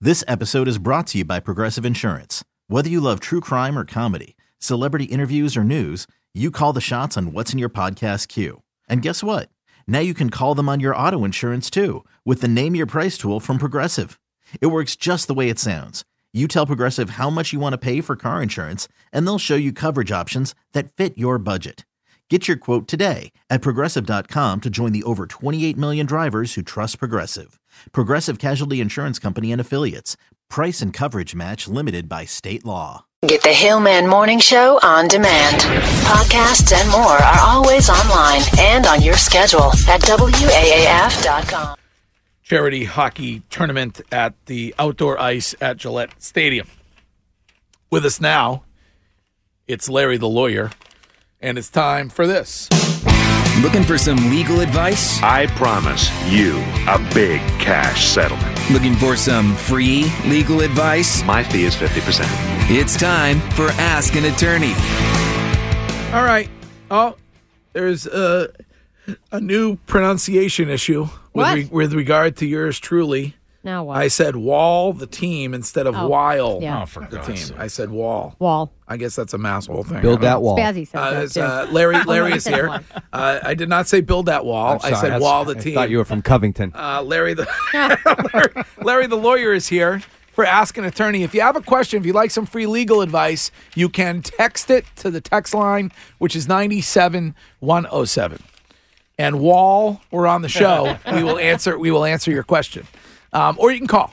This episode is brought to you by Progressive Insurance. Whether you love true crime or comedy, celebrity interviews or news, you call the shots on what's in your podcast queue. And guess what? Now you can call them on your auto insurance too with the Name Your Price tool from Progressive. It works just the way it sounds. You tell Progressive how much you want to pay for car insurance, and they'll show you coverage options that fit your budget. Get your quote today at Progressive.com to join the over 28 million drivers who trust Progressive. Progressive Casualty Insurance Company and Affiliates. Price and coverage match limited by state law. Get the Hillman Morning Show on demand. Podcasts and more are always online and on your schedule at WAAF.com. Charity hockey tournament at the outdoor ice at Gillette Stadium. With us now, it's Larry the lawyer, and it's time for this. Looking for some legal advice? I promise you a big cash settlement. Looking for some free legal advice? My fee is 50%. It's time for Ask an Attorney. All right. Oh, there's a new pronunciation issue with regard to yours truly. Now what? I said Wall the team instead of Weil yeah. the team. I said Wall. Wall. I guess that's a mass whole thing. Build that wall. Spazzy said that too. Larry is here. I did not say build that wall. I said Wall the team. I thought you were from Covington. Larry the lawyer is here for Ask an Attorney. If you have a question, if you'd like some free legal advice, you can text it to the text line, which is 97107. And while we're on the show, we will answer your question. Or you can call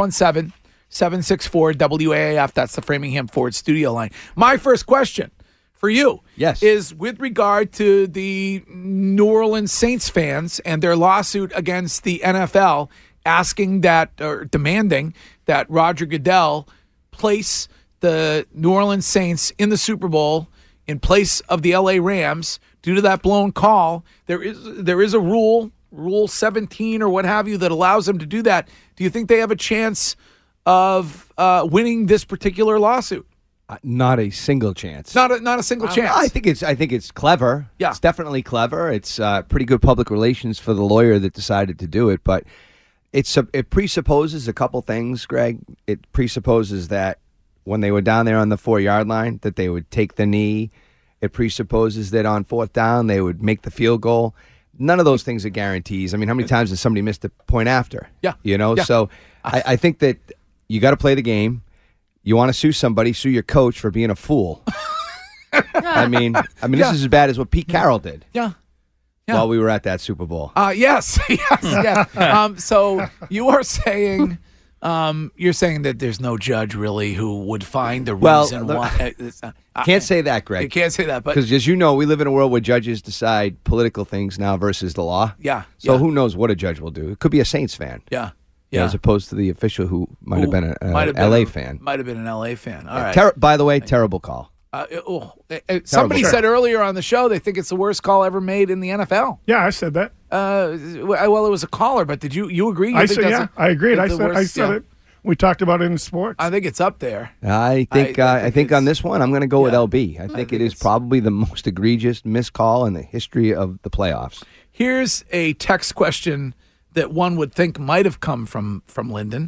617-764-WAAF. That's the Framingham Ford studio line. My first question for you is with regard to the New Orleans Saints fans and their lawsuit against the NFL asking that or demanding that Roger Goodell place the New Orleans Saints in the Super Bowl in place of the LA Rams due to that blown call. There is a Rule 17 or what have you that allows them to do that. Do you think they have a chance of winning this particular lawsuit? Not a single chance. Not a single chance. I think it's clever. Yeah. It's definitely clever. It's pretty good public relations for the lawyer that decided to do it, but it presupposes a couple things, Greg. It presupposes that when they were down there on the 4-yard line that they would take the knee. It presupposes that on 4th down they would make the field goal. None of those things are guarantees. I mean, how many times has somebody missed a point after? Yeah. You know, yeah. So I think that you got to play the game. You want to sue somebody, sue your coach for being a fool. I mean, this is as bad as what Pete Carroll did. Yeah. While we were at that Super Bowl. Yes. So you are saying, that there's no judge really who would find the reason why. Can't say that, Greg. You can't say that, but because as you know, we live in a world where judges decide political things now versus the law. Yeah. So who knows what a judge will do? It could be a Saints fan. Yeah. As opposed to the official who might have been an LA fan. Might have been an LA fan. All right. By the way, terrible call. Somebody said earlier on the show they think it's the worst call ever made in the NFL. Yeah, I said that. Well, it was a caller, but did you agree? I agreed. I said it. We talked about it in sports. I think it's up there. I think on this one, I'm going to go with LB. I think it is probably the most egregious missed call in the history of the playoffs. Here's a text question that one would think might have come from Lyndon.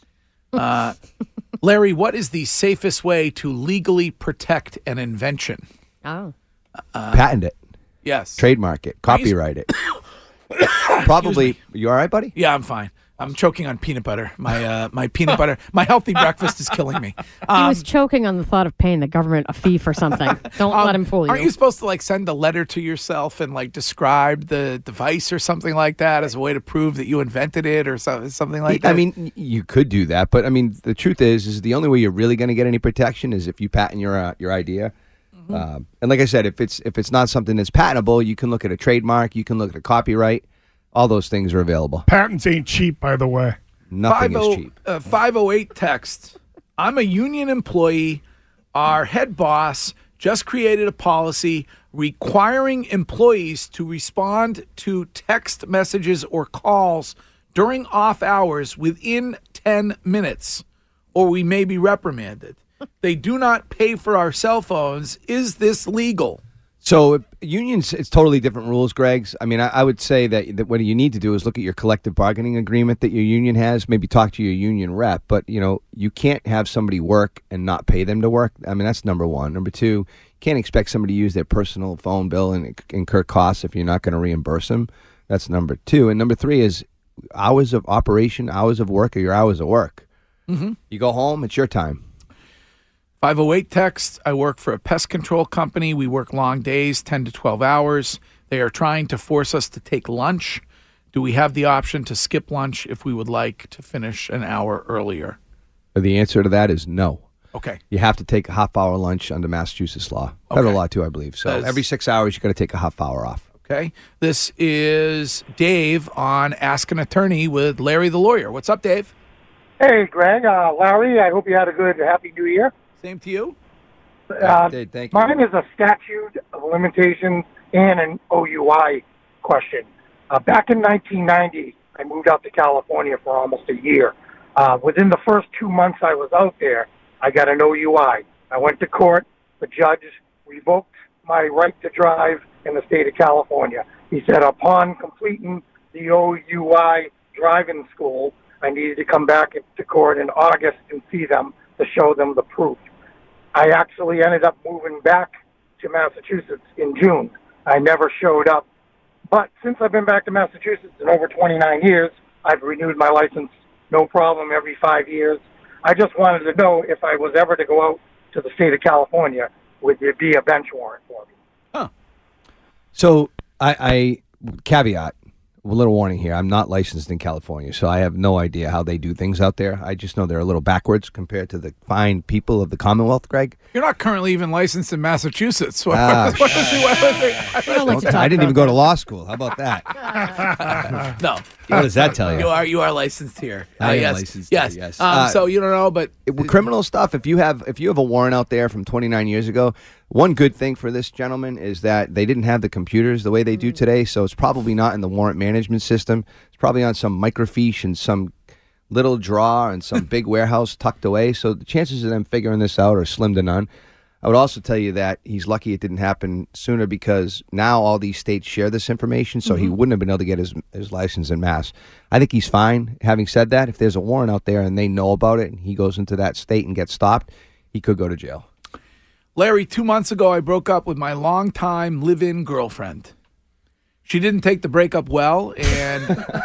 Larry, what is the safest way to legally protect an invention? Patent it. Yes. Trademark it. Copyright it. Probably. You all right, buddy? Yeah, I'm fine. I'm choking on peanut butter. My peanut butter, my healthy breakfast is killing me. He was choking on the thought of paying the government a fee for something. Don't let him fool you. Aren't you supposed to send a letter to yourself and describe the device or something like that as a way to prove that you invented it or something like that? I mean, you could do that, but I mean, the truth is the only way you're really going to get any protection is if you patent your idea. Mm-hmm. And like I said, if it's not something that's patentable, you can look at a trademark, you can look at a copyright. All those things are available. Patents ain't cheap, by the way. Nothing is cheap. 508 text. I'm a union employee. Our head boss just created a policy requiring employees to respond to text messages or calls during off hours within 10 minutes, or we may be reprimanded. They do not pay for our cell phones. Is this legal? So unions, it's totally different rules, Greg's. I mean, I would say that what you need to do is look at your collective bargaining agreement that your union has, maybe talk to your union rep, but, you can't have somebody work and not pay them to work. I mean, that's number one. Number two, you can't expect somebody to use their personal phone bill and incur costs if you're not going to reimburse them. That's number two. And number three is hours of operation, hours of work are your hours of work. Mm-hmm. You go home, it's your time. 508 text, I work for a pest control company. We work long days, 10 to 12 hours. They are trying to force us to take lunch. Do we have the option to skip lunch if we would like to finish an hour earlier? The answer to that is no. Okay. You have to take a half-hour lunch under Massachusetts law. Federal law, too, I believe. So every 6 hours, you got to take a half hour off. Okay. This is Dave on Ask an Attorney with Larry the Lawyer. What's up, Dave? Hey, Greg. Larry, I hope you had a good Happy New Year. Same to you. Thank you. Mine is a statute of limitations and an OUI question. Back in 1990, I moved out to California for almost a year. Within the first 2 months I was out there, I got an OUI. I went to court. The judge revoked my right to drive in the state of California. He said upon completing the OUI driving school, I needed to come back to court in August and see them to show them the proof. I actually ended up moving back to Massachusetts in June. I never showed up. But since I've been back to Massachusetts in over 29 years, I've renewed my license, no problem, every 5 years. I just wanted to know if I was ever to go out to the state of California, would there be a bench warrant for me? Huh. So I caveat, a little warning here. I'm not licensed in California, so I have no idea how they do things out there. I just know they're a little backwards compared to the fine people of the Commonwealth, Greg. You're not currently even licensed in Massachusetts. I didn't even go to law school. How about that? No. What does that tell you? You are licensed here. I am yes. licensed yes. here, yes. So you don't know, but with criminal stuff, if you have a warrant out there from 29 years ago, one good thing for this gentleman is that they didn't have the computers the way they do today, so it's probably not in the warrant management system. It's probably on some microfiche and some little drawer and some big warehouse tucked away, so the chances of them figuring this out are slim to none. I would also tell you that he's lucky it didn't happen sooner because now all these states share this information, so he wouldn't have been able to get his license in Mass. I think he's fine. Having said that, if there's a warrant out there and they know about it and he goes into that state and gets stopped, he could go to jail. Larry, 2 months ago, I broke up with my longtime live-in girlfriend. She didn't take the breakup well, and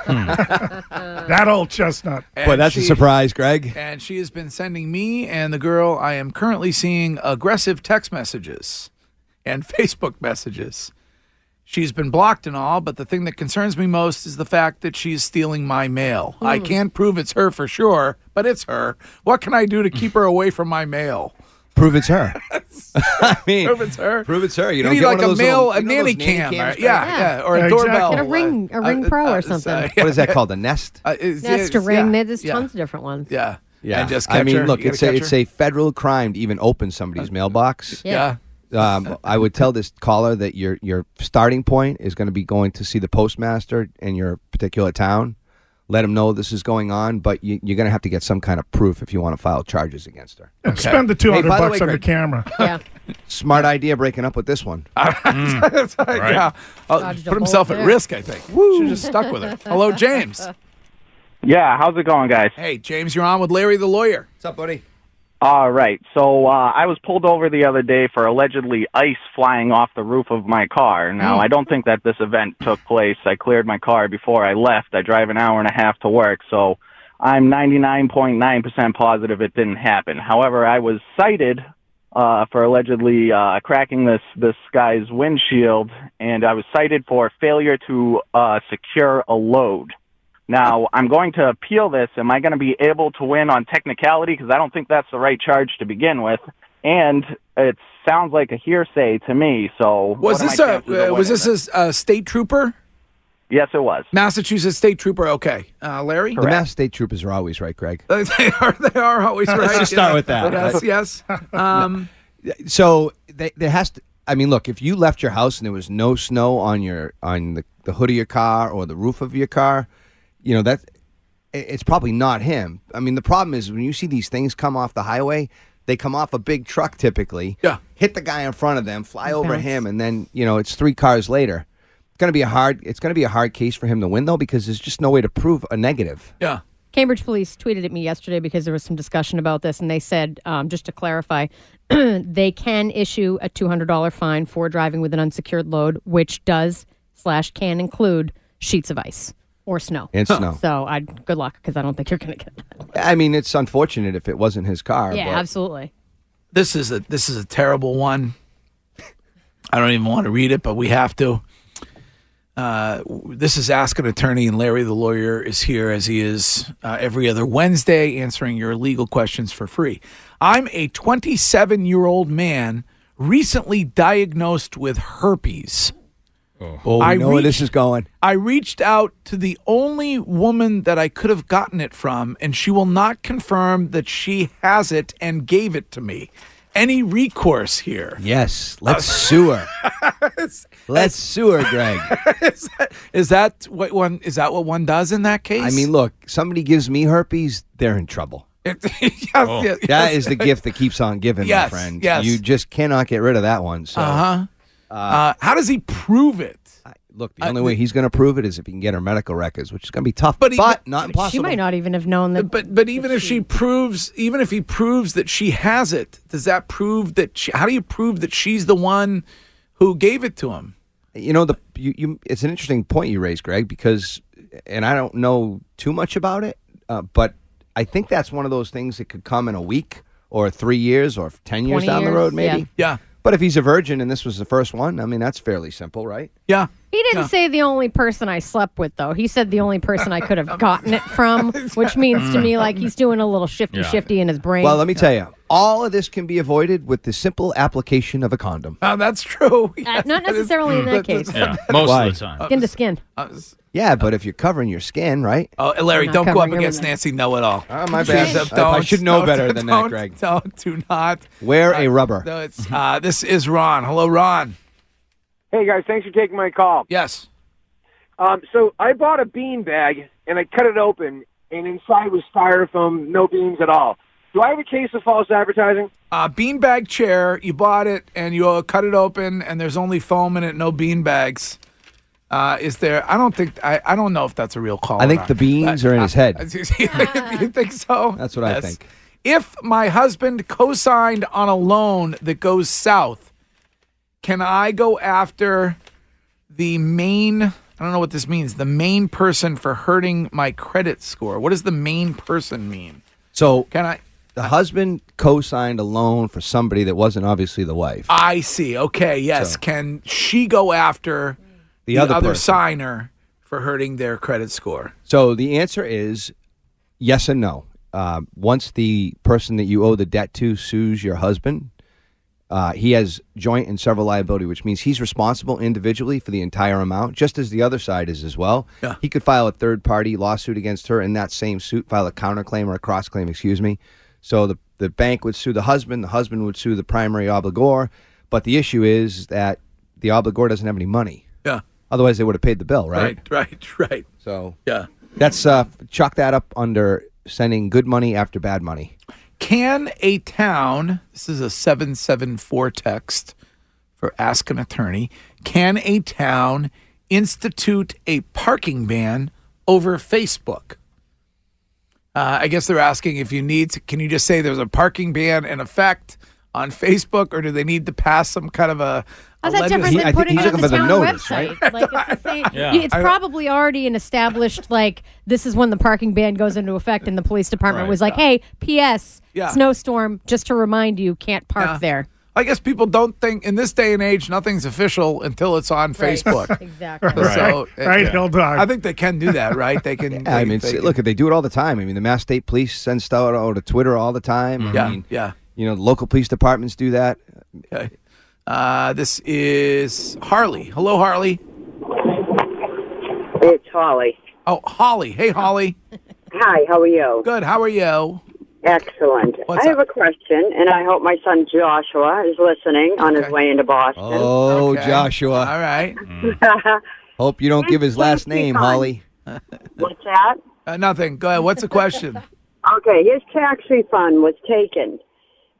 that old chestnut. Boy, that's a surprise, Greg. And she has been sending me and the girl I am currently seeing aggressive text messages and Facebook messages. She's been blocked and all, but the thing that concerns me most is the fact that she's stealing my mail. I can't prove it's her for sure, but it's her. What can I do to keep her away from my mail? Prove it's her. I mean, prove it's her. Prove it's her. You need get like one of a those mail, little, a nanny cam, Yeah. or a doorbell. Get a ring pro or something. What is that called? A Nest? Nest, a ring. There's tons of different ones. Yeah. Yeah. And just I mean, her. look, it's a federal crime to even open somebody's mailbox. Yeah. I would tell this caller that your starting point is going to be going to see the postmaster in your particular town. Let him know this is going on, but you're going to have to get some kind of proof if you want to file charges against her. Okay. Spend the $200 on the camera. Yeah. Smart idea breaking up with this one. Right. Yeah. Put himself at risk, I think. Should have just stuck with her. Hello, James. Yeah, how's it going, guys? Hey, James, you're on with Larry the Lawyer. What's up, buddy? All right. So I was pulled over the other day for allegedly ice flying off the roof of my car. Now, I don't think that this event took place. I cleared my car before I left. I drive an hour and a half to work, so I'm 99.9% positive it didn't happen. However, I was cited for allegedly cracking this guy's windshield, and I was cited for failure to secure a load. Now, I'm going to appeal this. Am I going to be able to win on technicality? Because I don't think that's the right charge to begin with. And it sounds like a hearsay to me. So was this a state trooper? Yes, it was. Massachusetts state trooper. Okay. Larry? The Mass state troopers are always right, Greg. They are always right. Let's just start with that. Yes. So there has to. I mean, look, if you left your house and there was no snow on the hood of your car or the roof of your car, you know, it's probably not him. I mean, the problem is when you see these things come off the highway, They come off a big truck typically, hit the guy in front of them, fly over him, and then it's 3 cars later. It's going to be a hard case for him to win though, because there's just no way to prove a negative. Yeah. Cambridge Police tweeted at me yesterday because there was some discussion about this, and they said, just to clarify, they can issue a $200 fine for driving with an unsecured load, which does/can include sheets of ice or snow. And snow. So good luck, because I don't think you're going to get that. I mean, it's unfortunate if it wasn't his car. Yeah, but absolutely. This is a terrible one. I don't even want to read it, but we have to. This is Ask an Attorney, and Larry the lawyer is here, as he is every other Wednesday, answering your legal questions for free. I'm a 27-year-old man recently diagnosed with herpes. I know where this is going. I reached out to the only woman that I could have gotten it from, and she will not confirm that she has it and gave it to me. Any recourse here? Yes, let's sue her. Let's sue her, Greg. Is that what one does in that case? I mean, look, somebody gives me herpes, they're in trouble. That is the gift that keeps on giving, my friend. Yes. You just cannot get rid of that one. So. How does he prove it? Look, the only way he's going to prove it is if he can get her medical records, which is going to be tough, but not impossible. She might not even have known that. But even if he proves that she has it, does that prove that? How do you prove that she's the one who gave it to him? It's an interesting point you raised, Greg, because, and I don't know too much about it, but I think that's one of those things that could come in a week or 3 years or 10 years down the road, maybe. Yeah. But if he's a virgin and this was the first one, I mean, that's fairly simple, right? Yeah. He didn't say the only person I slept with, though. He said the only person I could have gotten it from, which means to me like he's doing a little shifty in his brain. Well, let me tell you, all of this can be avoided with the simple application of a condom. Oh, that's true. Not necessarily in that case. Yeah, most of the time. Skin to skin. Yeah, but if you're covering your skin, right? Oh, Larry, don't go up against Nancy Know-It-All. Oh, my bad. I should know better than that, Greg. Do not. Wear a rubber. No, this is Ron. Hello, Ron. Hey, guys. Thanks for taking my call. Yes. So I bought a bean bag, and I cut it open, and inside was styrofoam, no beans at all. Do I have a case of false advertising? Beanbag chair, you bought it, and you cut it open, and there's only foam in it, no bean bags. Is there? I don't know if that's a real call. I think the beans are in his head. You think so? That's what I think. If my husband co-signed on a loan that goes south, can I go after the main? I don't know what this means. The main person for hurting my credit score. What does the main person mean? So can I? The husband co-signed a loan for somebody that wasn't obviously the wife. I see. Okay. Yes. So, can she go after the other signer for hurting their credit score? So the answer is yes and no. Once the person that you owe the debt to sues your husband, he has joint and several liability, which means he's responsible individually for the entire amount, just as the other side is as well. Yeah. He could file a third-party lawsuit against her in that same suit, file a counterclaim or a cross-claim, So the bank would sue the husband would sue the primary obligor, but the issue is that the obligor doesn't have any money. Yeah. Otherwise, they would have paid the bill, right? Right. So yeah, that's chalk that up under sending good money after bad money. Can a town? This is a 774 text for Ask an Attorney. Can a town institute a parking ban over Facebook? I guess they're asking if you need to. Can you just say there's a parking ban in effect on Facebook, or do they need to pass some kind of a? How's that different than putting it on the town website? Right? Like it's the same. It's probably already an established, like, this is when the parking ban goes into effect, and the police department was like, hey, P.S., snowstorm, just to remind you, can't park there. I guess people don't think, in this day and age, nothing's official until it's on Facebook. Exactly. So, Dog. I think they can do that, right? They can. Look, they do it all the time. I mean, the Mass State Police send stuff out to Twitter all the time. Yeah. Local police departments do that. Okay. This is Harley. Hello, Harley. It's Holly. Oh, Holly. Hey, Holly. Hi, how are you? Good. How are you? Excellent. I have a question, and I hope my son Joshua is listening on his way into Boston. Oh, okay. Joshua. All right. Hope you don't give his last name, Holly. What's that? Nothing. Go ahead. What's the question? Okay, his tax refund was taken,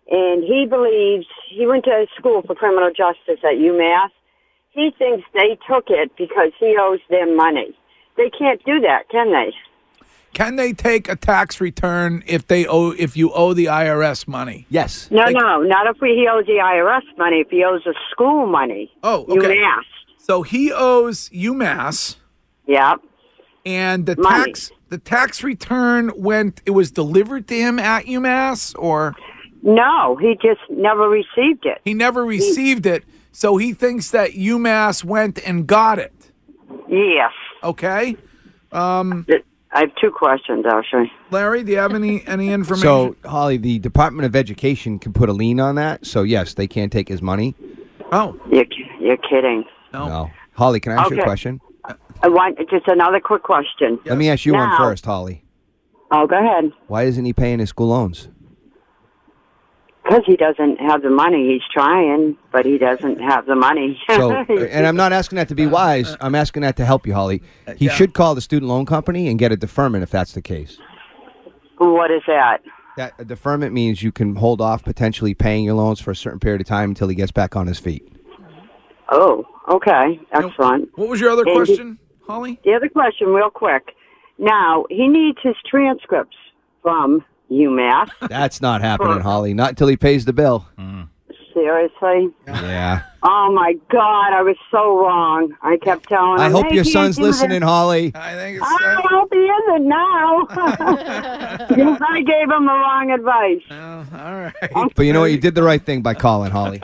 and he believes he went to school for criminal justice at UMass. He thinks they took it because he owes them money. They can't do that, can they? Can they take a tax return if you owe the IRS money? Yes. No, not if he owes the IRS money. If he owes the school money. Oh, okay. UMass. So he owes UMass. Yeah. And the money. tax return it was delivered to him at UMass, or? No, he just never received it. He never received it, so he thinks that UMass went and got it. Yes. Okay. I have two questions, actually. Larry, do you have any information? So, Holly, the Department of Education can put a lien on that. So, yes, they can't take his money. Oh. You're kidding. No. Holly, can I ask you a question? I want just another quick question. Let me ask you one first, Holly. Oh, go ahead. Why isn't he paying his school loans? Because he doesn't have the money. He's trying, but he doesn't have the money. So, and I'm not asking that to be wise. I'm asking that to help you, Holly. He should call the student loan company and get a deferment if that's the case. What is that? A deferment means you can hold off potentially paying your loans for a certain period of time until he gets back on his feet. Oh, okay. Excellent. What was your other question, Holly? The other question, real quick. Now, he needs his transcripts from UMass. That's not happening, Holly. Not until he pays the bill. Seriously? Yeah. Oh, my God. I was so wrong. I kept telling him, I hope hey, your can't son's do listening, this. Holly. I hope he isn't now. Yes, I gave him the wrong advice. All right. But you know what? You did the right thing by calling, Holly.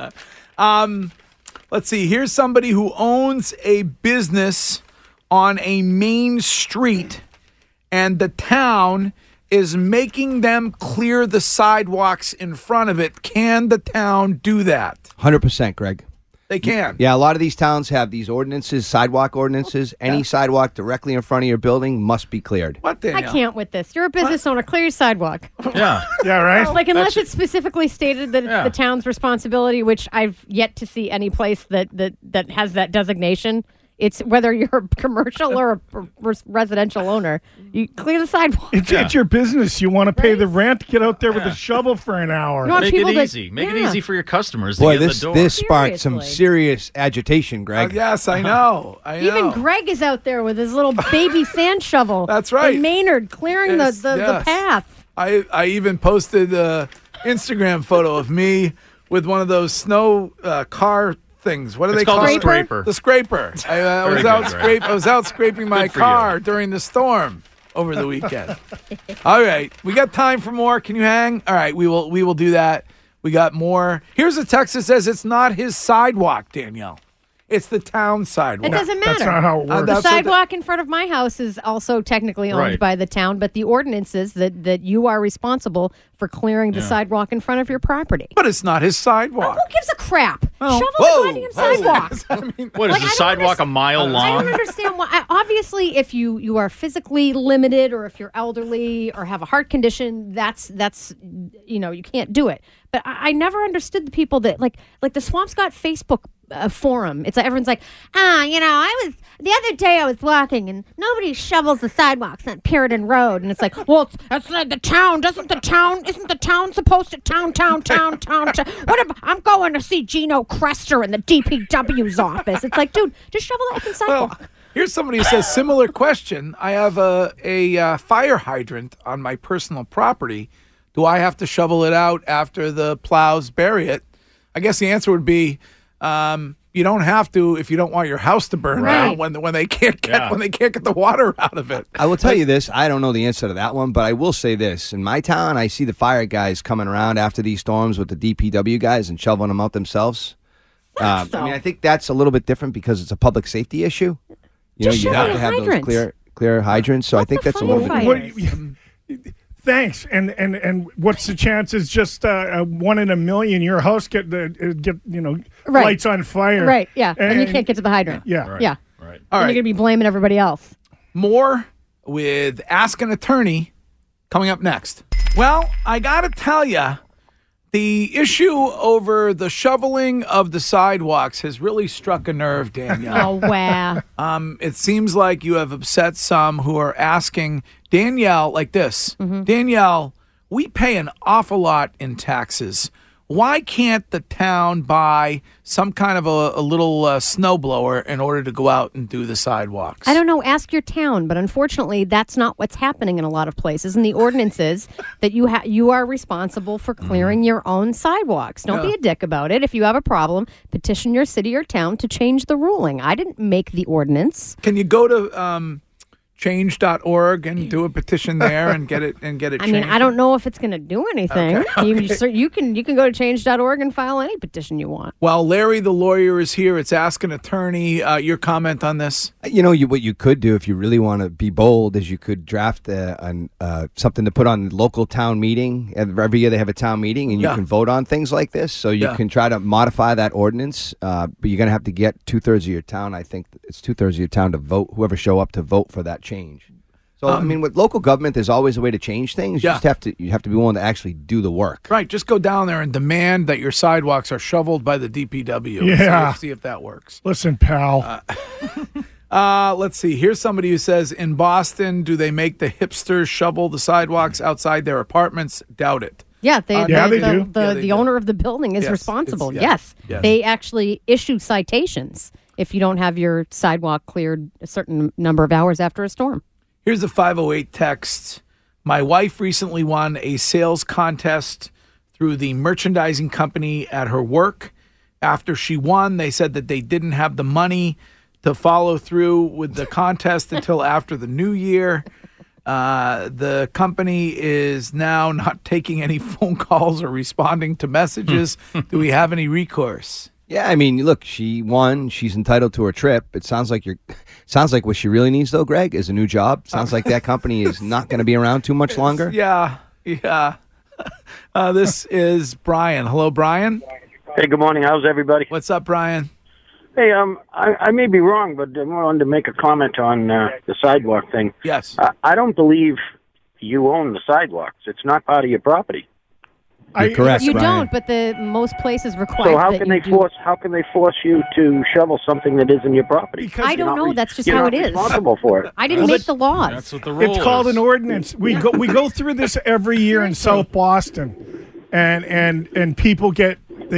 Let's see. Here's somebody who owns a business on a main street, and the town is making them clear the sidewalks in front of it. Can the town do that? 100%, Greg. They can. Yeah, a lot of these towns have these ordinances, sidewalk ordinances. Any sidewalk directly in front of your building must be cleared. What, Danielle? I can't with this. You're a business owner. Clear your sidewalk. Yeah, right? Like, unless it's specifically stated that it's the town's responsibility, which I've yet to see any place that has that designation. It's whether you're a commercial or a residential owner. You clear the sidewalk. It's your business. You want to pay the rent? Get out there with a shovel for an hour. Make it easy. Make it easy for your customers to Boy, get in the door. this sparked some serious agitation, Greg. Yes, I know. Even Greg is out there with his little baby sand shovel. That's right. In Maynard, clearing the path. I even posted an Instagram photo of me with one of those snow car things. What do they call it? Scraper. The scraper. I was out scraping my car during the storm over the weekend. All right, we got time for more. Can you hang? All right, we will do that. We got more. Here's a text that says it's not his sidewalk, Danielle. It's the town sidewalk. It doesn't matter. That's not how it works. The sidewalk in front of my house is also technically owned by the town, but the ordinance is that you are responsible for clearing the sidewalk in front of your property. But it's not his sidewalk. Who gives a crap? Oh. Shovel the goddamn sidewalk. What is the sidewalk a mile long? I don't understand why. Obviously, if you are physically limited, or if you're elderly, or have a heart condition, that's you can't do it. But I never understood the people that like the Swampscott Facebook forum. It's like everyone's like, the other day I was walking and nobody shovels the sidewalks on Puritan Road, and it's like, well, that's not the town. Isn't the town supposed to town? What if I'm going to see Gino Crester in the DPW's office? It's like, dude, just shovel that fucking sidewalk. Well, here's somebody who says, similar question. I have a fire hydrant on my personal property. Do I have to shovel it out after the plows bury it? I guess the answer would be you don't have to if you don't want your house to burn down when they can't get the water out of it. I will tell you this. I don't know the answer to that one, but I will say this. In my town, I see the fire guys coming around after these storms with the DPW guys and shoveling them out themselves. I mean, I think that's a little bit different because it's a public safety issue. You have to have those clear hydrants. So I think that's a little bit different. Thanks. And what's the chances? Just 1 in a million, your house get lights on fire. Right. Yeah. And you can't get to the hydrant. Yeah. Right. Yeah. Right. All right. You're gonna be blaming everybody else. More with Ask an Attorney coming up next. Well, I gotta tell you, the issue over the shoveling of the sidewalks has really struck a nerve, Danielle. Oh, wow. It seems like you have upset some who are asking Danielle like this. Mm-hmm. Danielle, we pay an awful lot in taxes. Why can't the town buy some kind of a little snowblower in order to go out and do the sidewalks? I don't know. Ask your town, but unfortunately, that's not what's happening in a lot of places. And the ordinance is that you are responsible for clearing your own sidewalks. Don't be a dick about it. If you have a problem, petition your city or town to change the ruling. I didn't make the ordinance. Can you go to change.org and do a petition there and get it changed? I mean, I don't know if it's going to do anything. Okay. You can go to change.org and file any petition you want. Well, Larry, the lawyer, is here. It's Ask an Attorney. Your comment on this? What you could do if you really want to be bold is you could draft something to put on the local town meeting. Every year they have a town meeting, and you can vote on things like this. So you can try to modify that ordinance, but you're going to have to get 2/3 of your town. I think it's 2/3 of your town to vote. Whoever show up to vote for that change. So I mean, with local government, there's always a way to change things. You have to be willing to actually do the work. Right. Just go down there and demand that your sidewalks are shoveled by the DPW. Yeah. See if that works. Listen, pal. Let's see. Here's somebody who says, in Boston, do they make the hipsters shovel the sidewalks outside their apartments? Doubt it. Yeah, they they do. The owner of the building is responsible. Yes. They actually issue citations if you don't have your sidewalk cleared a certain number of hours after a storm. Here's a 508 text. My wife recently won a sales contest through the merchandising company at her work. After she won, they said that they didn't have the money to follow through with the contest until after the new year. The company is now not taking any phone calls or responding to messages. Do we have any recourse? Yeah, I mean, look, she won. She's entitled to her trip. It sounds like what she really needs, though, Greg, is a new job. Sounds like that company is not going to be around too much longer. Yeah. This is Brian. Hello, Brian. Hey, good morning. How's everybody? What's up, Brian? Hey, I may be wrong, but I wanted to make a comment on the sidewalk thing. Yes. I don't believe you own the sidewalks. It's not part of your property. You're correct, You Brian. don't, but most places require. So how that can you they do. force? How can they force you to shovel something that isn't your property? I don't know. That's just you're how not it is. Responsible for it. I didn't make the laws. That's what the rule It's called is. an ordinance. We go through this every year in South Boston, and people get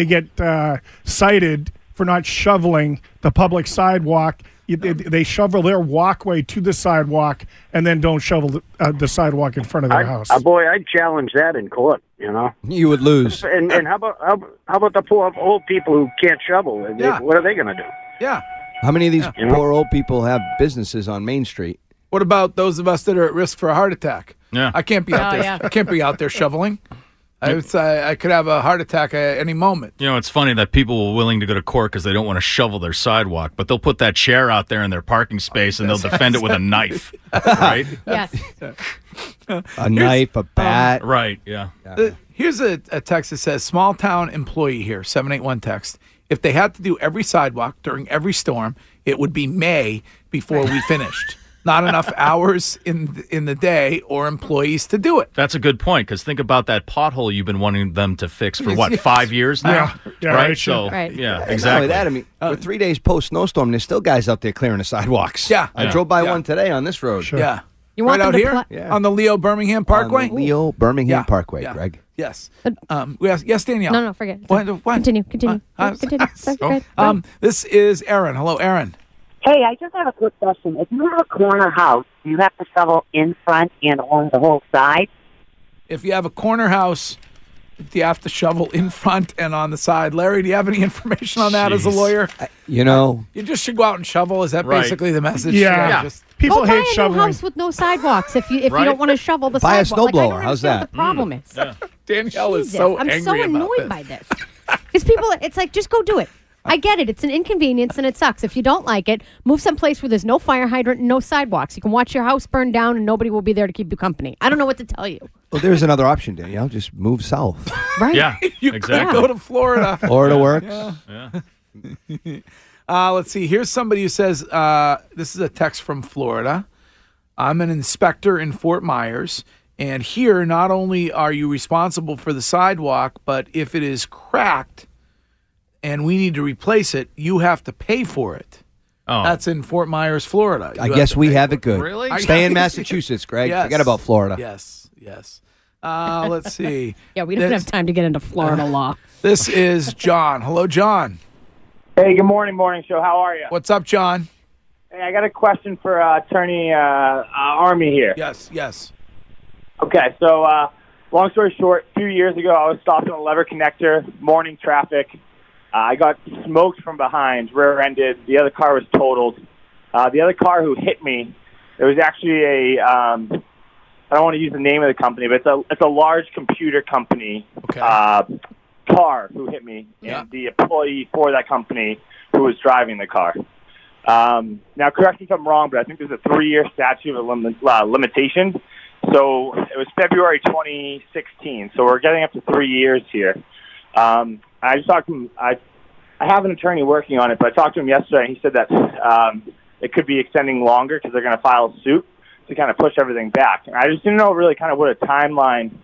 cited for not shoveling the public sidewalk. They shovel their walkway to the sidewalk and then don't shovel the sidewalk in front of their house. Boy, I'd challenge that in court. You would lose. And how about the poor old people who can't shovel? What are they going to do? Yeah. How many of these poor old people have businesses on Main Street? What about those of us that are at risk for a heart attack? Yeah. I can't be out there. yeah. I can't be out there shoveling. I could have a heart attack at any moment. It's funny that people are willing to go to court because they don't want to shovel their sidewalk, but they'll put that chair out there in their parking space and they'll defend it with a knife, right? Yes. A knife, a bat. Right, yeah. Here's a text that says, small town employee here, 781 text. If they had to do every sidewalk during every storm, it would be May before we finished. Not enough hours in the day or employees to do it. That's a good point, because think about that pothole you've been wanting them to fix for, 5 years now? Yeah, right? right, So, right. yeah, Not exactly. only that, I mean, we're 3 days post snowstorm. There's still guys out there clearing the sidewalks. Yeah. I drove by one today on this road. Sure. Yeah. You want right them out to here pla- on the Leo Birmingham Parkway? On the Leo Birmingham Yeah. Parkway, Yeah. Greg. Yes. Yes, Danielle. No, forget it. What? Continue. Continue. Sorry, go ahead. This is Aaron. Hello, Aaron. Hey, I just have a quick question. If you have a corner house, do you have to shovel in front and along the whole side? If you have a corner house, do you have to shovel in front and on the side? Larry, do you have any information on that as a Jeez. lawyer? You just should go out and shovel. Is that Right. basically the message? Yeah. Just- People Go buy hate a new shoveling. house with no sidewalks if you Right. don't want to shovel the Buy a sidewalk. snowblower. I don't How's understand that? what the problem is. Danielle is Jesus, so I'm angry so about annoyed this. by this. Because people, it's like, just go do it. I get it. It's an inconvenience and it sucks. If you don't like it, move someplace where there's no fire hydrant and no sidewalks. You can watch your house burn down and nobody will be there to keep you company. I don't know what to tell you. Well, there's another option, Danielle. Just move south. Right? Yeah, You exactly. could go to Florida. Florida works. Let's see. Here's somebody who says, this is a text from Florida. I'm an inspector in Fort Myers, and here not only are you responsible for the sidewalk, but if it is cracked and we need to replace it, you have to pay for it. Oh. That's in Fort Myers, Florida. I guess we have it good. Really? Stay in Massachusetts, Greg. Yes. Forget about Florida. Yes. Let's see. Yeah, we don't have time to get into Florida law. This is John. Hello, John. Hey, good morning, morning show. How are you? What's up, John? Hey, I got a question for Attorney Army here. Yes. Okay, so long story short, a few years ago, I was stopped on a lever connector, morning traffic. I got smoked from behind, rear-ended. The other car was totaled. The other car who hit me, it was actually I don't want to use the name of the company, but it's a large computer company car who hit me, and the employee for that company who was driving the car. Now, correct me if I'm wrong, but I think there's a 3-year statute of limitation. So it was February 2016. So we're getting up to 3 years here. I just talked to him. I have an attorney working on it, but I talked to him yesterday, and he said that it could be extending longer because they're going to file a suit to kind of push everything back. And I just didn't know really kind of what a timeline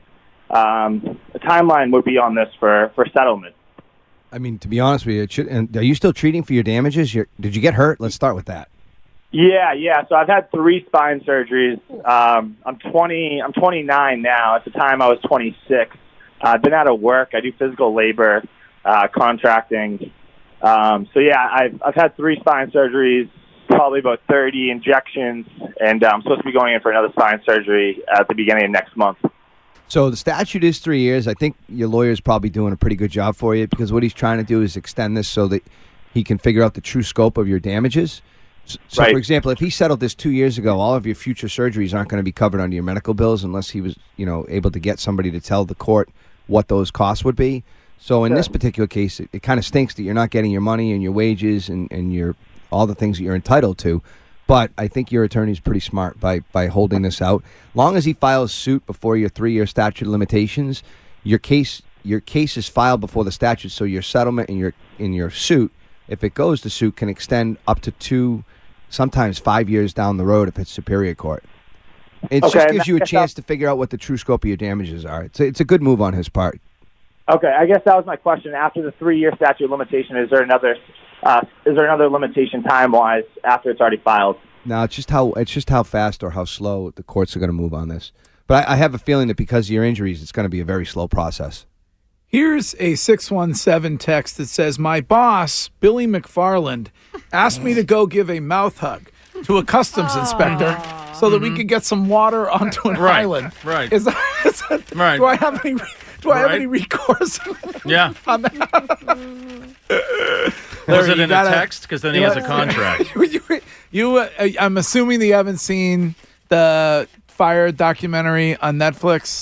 would be on this for settlement. I mean, to be honest with you, and are you still treating for your damages? Did you get hurt? Let's start with that. Yeah. So I've had 3 spine surgeries. I'm 29 now. At the time, I was 26. I've been out of work. I do physical labor, contracting. So yeah, I've had 3 spine surgeries, probably about 30 injections, and I'm supposed to be going in for another spine surgery at the beginning of next month. So the statute is 3 years. I think your lawyer's probably doing a pretty good job for you because what he's trying to do is extend this so that he can figure out the true scope of your damages. So, for example, if he settled this 2 years ago, all of your future surgeries aren't going to be covered under your medical bills unless he was, able to get somebody to tell the court what those costs would be. So in this particular case, it kind of stinks that you're not getting your money and your wages and your all the things that you're entitled to. But I think your attorney's pretty smart by holding this out. Long as he files suit before your 3-year statute of limitations, your case is filed before the statute, so your settlement in your suit, if it goes to suit, can extend up to 2, sometimes 5 years down the road if it's Superior Court. It just gives you a chance to figure out what the true scope of your damages are. It's a good move on his part. Okay, I guess that was my question. After the 3-year statute of limitation, is there another limitation time-wise after it's already filed? No, it's just how fast or how slow the courts are going to move on this. But I have a feeling that because of your injuries, it's going to be a very slow process. Here's a 617 text that says, my boss, Billy McFarland, asked me to go give a mouth hug to a customs inspector so that we could get some water onto an island. Right. Is that right. Do I have any recourse on that? Was it in a text? Because then he has a contract. I'm assuming that you haven't seen the Fire documentary on Netflix.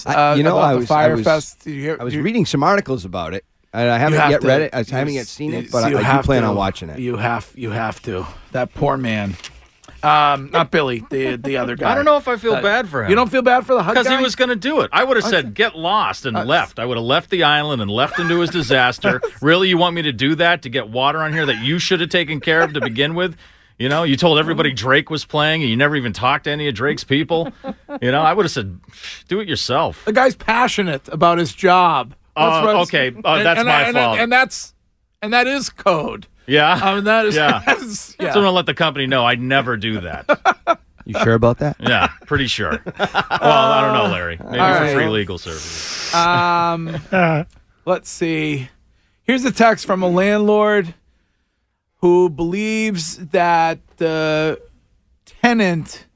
I was reading some articles about it. And I haven't yet read it. I haven't yet seen it, but I do plan on watching it. You have to. That poor man. Not Billy, the other guy. I don't know if I feel bad for him. You don't feel bad for the hug guy? Because he was going to do it. I would have said, get lost and left. I would have left the island and left into his disaster. Really, you want me to do that to get water on here that you should have taken care of to begin with? You told everybody Drake was playing and you never even talked to any of Drake's people. I would have said, do it yourself. The guy's passionate about his job. Okay. That's my fault. And that is code. Yeah. That is. Yeah. So I'm gonna let the company know I'd never do that. You sure about that? Yeah, pretty sure. Well, I don't know, Larry. Maybe for free legal services. Let's see. Here's a text from a landlord who believes that the tenant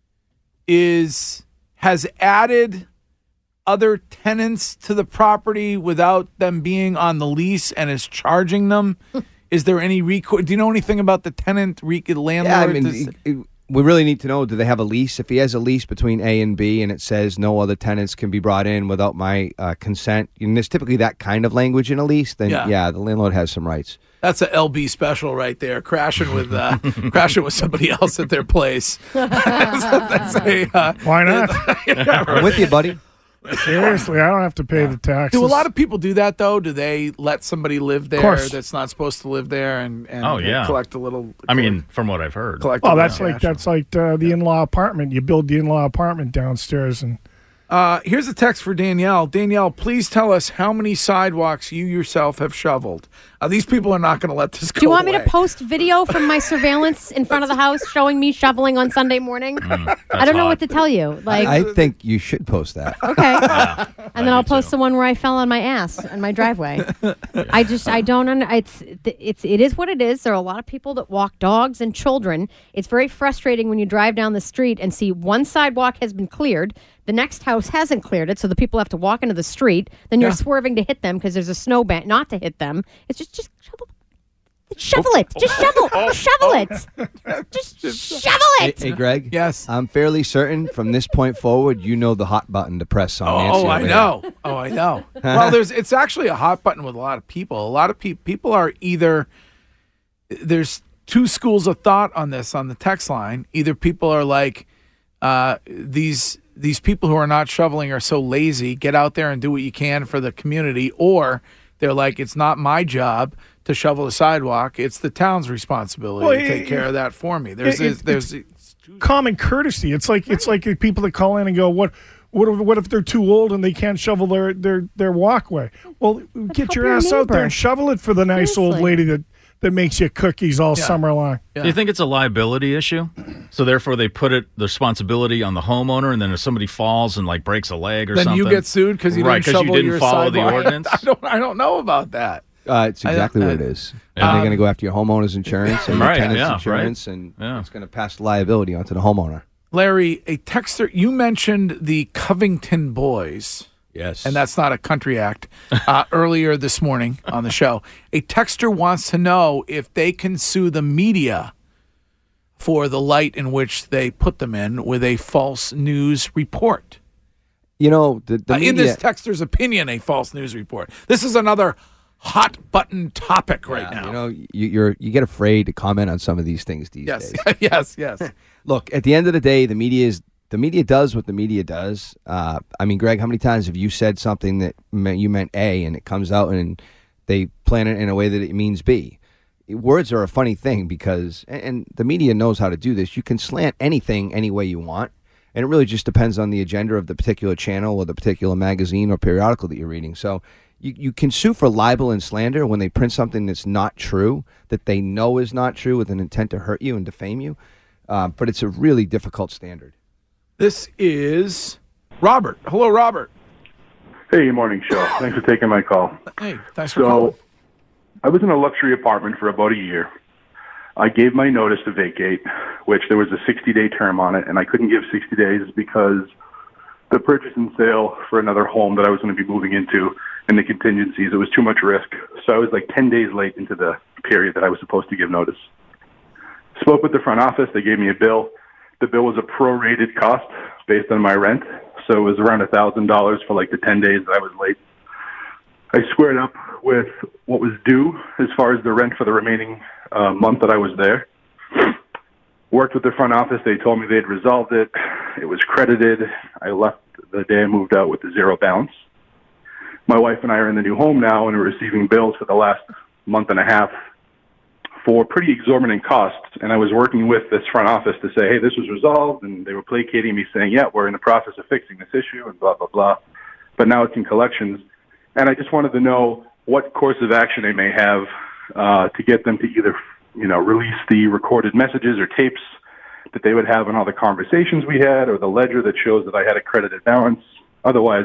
has added other tenants to the property without them being on the lease and is charging them. Is there any recourse? Do you know anything about the tenant landlord? Yeah, we really need to know, do they have a lease? If he has a lease between A and B and it says no other tenants can be brought in without my consent, and there's typically that kind of language in a lease, then the landlord has some rights. That's a LB special right there, crashing with somebody else at their place. Why not? I'm with you, buddy. Seriously, I don't have to pay the taxes. Do a lot of people do that, though? Do they let somebody live there that's not supposed to live there and collect a little... from what I've heard. That's like the in-law apartment. You build the in-law apartment downstairs, and Here's a text for Danielle. Danielle, please tell us how many sidewalks you yourself have shoveled. These people are not going to let this go. Do you want me away. to post video from my surveillance in front of the house showing me shoveling on Sunday morning? I don't know what to tell you. Like, I think you should post that. okay. And then I'll post the one where I fell on my ass in my driveway. I don't it is what it is. There are a lot of people that walk dogs and children. It's very frustrating when you drive down the street and see one sidewalk has been cleared, the next house hasn't cleared it, so the people have to walk into the street. Then you're swerving to hit them because there's a snowbank, not to hit them. It's just shovel it. Just shovel it. Just shovel it. Hey, Greg. Yes. I'm fairly certain from this point forward, you know the hot button to press on Nancy. Oh, I know. Oh, I know. Well, it's actually a hot button with a lot of people. A lot of people are either there's two schools of thought on this on the text line. Either people are like these people who are not shoveling are so lazy. Get out there and do what you can for the community, or they're like, it's not my job to shovel a sidewalk. It's the town's responsibility to take care of that for me. There's common courtesy. It's like the people that call in and go, what if they're too old and they can't shovel their walkway? Well, get your ass out there and shovel it for the nice old lady that makes you cookies all summer long. Yeah. Do you think it's a liability issue? So therefore they put the responsibility on the homeowner, and then if somebody falls and like breaks a leg or something, then you get sued because you didn't shovel your follow the sidewalk? ordinance? I don't know about that. It's exactly what it is. And they're going to go after your homeowner's insurance and your tenant's insurance, and it's going to pass liability onto the homeowner. Larry, a texter, you mentioned the Covington Boys. Yes. And that's not a country act. Earlier this morning on the show, a texter wants to know if they can sue the media for the light in which they put them in with a false news report. You know, the media, in this texter's opinion, a false news report. This is another hot button topic right now. You know, you get afraid to comment on some of these things these days. Yes. Look, at the end of the day, the media does what the media does. I mean, Greg, how many times have you said something that you meant A and it comes out and they plan it in a way that it means B? Words are a funny thing because, and the media knows how to do this, you can slant anything any way you want, and it really just depends on the agenda of the particular channel or the particular magazine or periodical that you're reading. So you can sue for libel and slander when they print something that's not true, that they know is not true with an intent to hurt you and defame you, but it's a really difficult standard. This is Robert. Hello, Robert. Hey, morning show. Thanks for taking my call. Hey, thanks for calling. I was in a luxury apartment for about a year. I gave my notice to vacate, which there was a 60-day term on it, and I couldn't give 60 days because the purchase and sale for another home that I was going to be moving into and the contingencies, it was too much risk. So I was like 10 days late into the period that I was supposed to give notice. Spoke with the front office. They gave me a bill. The bill was a prorated cost based on my rent, so it was around $1,000 for like the 10 days that I was late. I squared up with what was due as far as the rent for the remaining month that I was there. Worked with the front office. They told me they'd resolved it. It was credited. I left the day I moved out with a zero balance. My wife and I are in the new home now, and we're receiving bills for the last month and a half for pretty exorbitant costs. And I was working with this front office to say, hey, this was resolved. And they were placating me saying, yeah, we're in the process of fixing this issue and blah, blah, blah. But now it's in collections. And I just wanted to know what course of action they may have to get them to either, release the recorded messages or tapes that they would have on all the conversations we had, or the ledger that shows that I had a credited balance. Otherwise,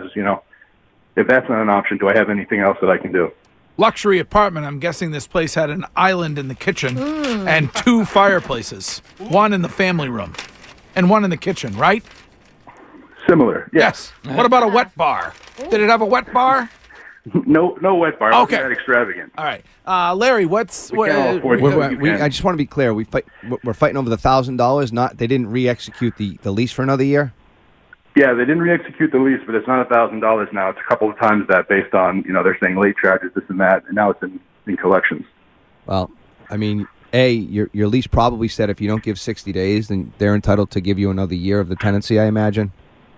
if that's not an option, do I have anything else that I can do? Luxury apartment. I'm guessing this place had an island in the kitchen and two fireplaces, one in the family room and one in the kitchen, right? Similar, yes. What about a wet bar? Did it have a wet bar? No wet bar. Okay. Not extravagant. All right. Larry, I just want to be clear. We're fighting over the $1,000. Not they didn't re-execute the lease for another year. Yeah, they didn't re-execute the lease, but it's not $1,000 now. It's a couple of times that based on, they're saying late charges, this and that, and now it's in collections. Well, I mean, your lease probably said if you don't give 60 days, then they're entitled to give you another year of the tenancy, I imagine.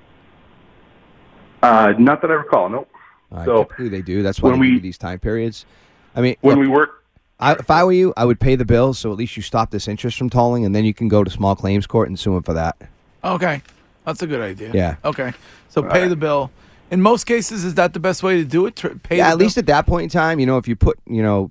Not that I recall, nope. So typically they do. That's why they give you these time periods. I mean, we work. If I were you, I would pay the bill so at least you stop this interest from tolling, and then you can go to small claims court and sue them for that. Okay. That's a good idea. Yeah. Okay. So pay the bill. In most cases, is that the best way to do it? Pay Yeah, the at bill? least at that point in time, if you put,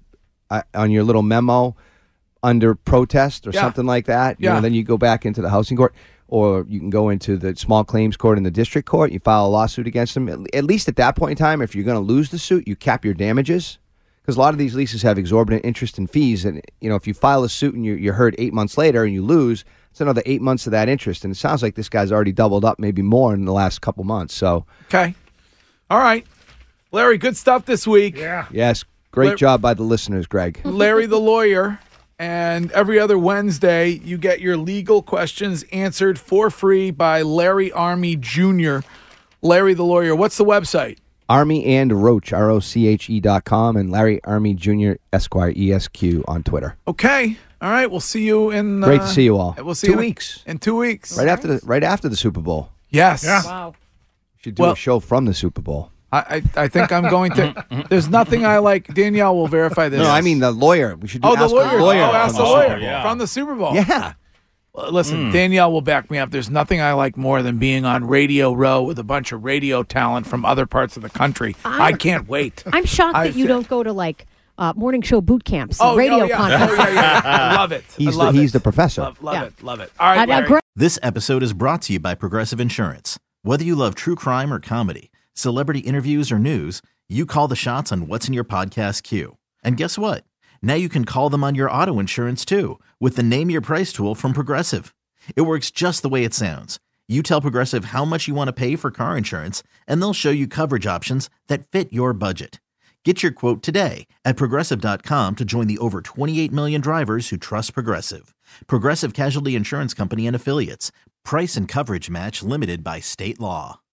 on your little memo under protest or Yeah. something like that, Yeah. then you go back into the housing court, or you can go into the small claims court in the district court. You file a lawsuit against them. At least at that point in time, if you're going to lose the suit, you cap your damages. Because a lot of these leases have exorbitant interest and fees. And, if you file a suit and you're heard 8 months later and you lose, it's another 8 months of that interest. And it sounds like this guy's already doubled up, maybe more in the last couple months. So, Okay. All right. Larry, good stuff this week. Yeah. yes, great job by the listeners, Greg. Larry the lawyer. And every other Wednesday, you get your legal questions answered for free by Larry Army Jr. Larry the lawyer. What's the website? Army and Roach, ROCHE.com, and Larry Army Jr. Esquire, ESQ on Twitter. Okay. All right. We'll see you in. Great to see you all. We'll see 2 you weeks. In 2 weeks. Right after the Super Bowl. Yes. Yeah. Wow. Should do a show from the Super Bowl. I think I'm going to. There's nothing I like. Danielle will verify this. No, I mean the lawyer. We should do the Ask lawyer. the lawyer. Ask the from lawyer Super Bowl. from the Super Bowl. Yeah. Well, listen, Danielle will back me up. There's nothing I like more than being on Radio Row with a bunch of radio talent from other parts of the country. I can't wait. I'm shocked that you don't go to morning show boot camps, radio contests. I love it. He's the professor. Love it. All right, Larry. This episode is brought to you by Progressive Insurance. Whether you love true crime or comedy, celebrity interviews or news, you call the shots on what's in your podcast queue. And guess what? Now you can call them on your auto insurance too with the Name Your Price tool from Progressive. It works just the way it sounds. You tell Progressive how much you want to pay for car insurance, and they'll show you coverage options that fit your budget. Get your quote today at Progressive.com to join the over 28 million drivers who trust Progressive. Progressive Casualty Insurance Company and Affiliates. Price and coverage match limited by state law.